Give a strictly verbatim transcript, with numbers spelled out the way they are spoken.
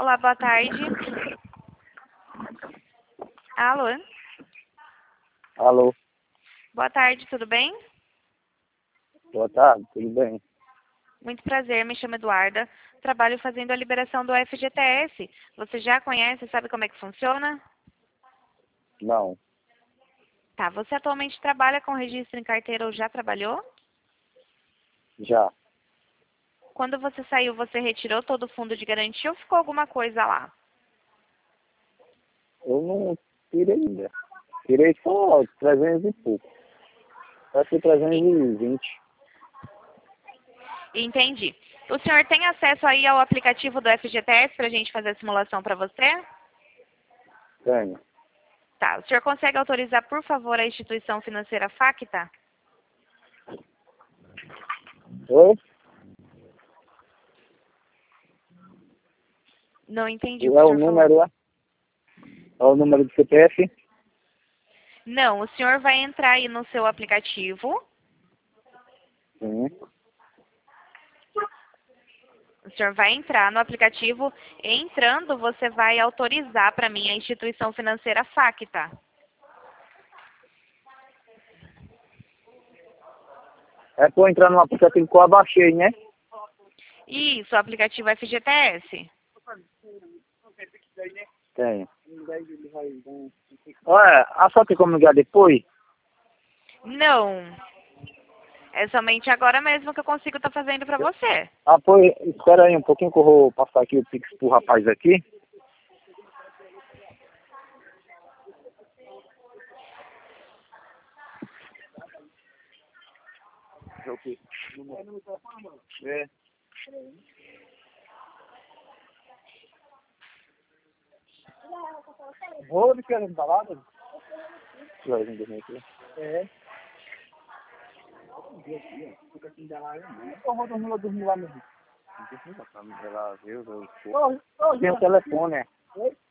Olá, boa tarde. Alô? Alô, Boa tarde, tudo bem? boa tarde, tudo bem? Muito prazer, me chamo Eduarda. Trabalho fazendo a liberação do F G T S. Você já conhece, sabe como é que funciona? Não, Tá, você atualmente trabalha com registro em carteira ou já trabalhou? já. Quando você saiu, você retirou todo o fundo de garantia ou ficou alguma coisa lá? Eu não tirei ainda. Tirei só trezentos e pouco. Vai ser trezentos e vinte. Entendi. O senhor tem acesso aí ao aplicativo do F G T S para a gente fazer a simulação para você? Tenho. Tá, o senhor consegue autorizar, por favor, a instituição financeira Facta? Oi? Não entendi É o que o o senhor falou. número, é? É o número do C P F? Não, o senhor vai entrar aí no seu aplicativo. Sim. O senhor vai entrar no aplicativo. Entrando, você vai autorizar para mim a instituição financeira Facta. É pra eu entrar no aplicativo que eu abaixei, né? Isso, o aplicativo F G T S. Tenho. Olha, a só tem como ligar depois? Não, é somente agora mesmo que eu consigo estar fazendo para você. Ah, pois, espera aí um pouquinho que eu vou passar aqui o Pix pro rapaz aqui. É. Vou de querendo balada? Vai vir dormir aqui. É. Eu vou dormir, eu dormir lá mesmo. Tem o telefone, né?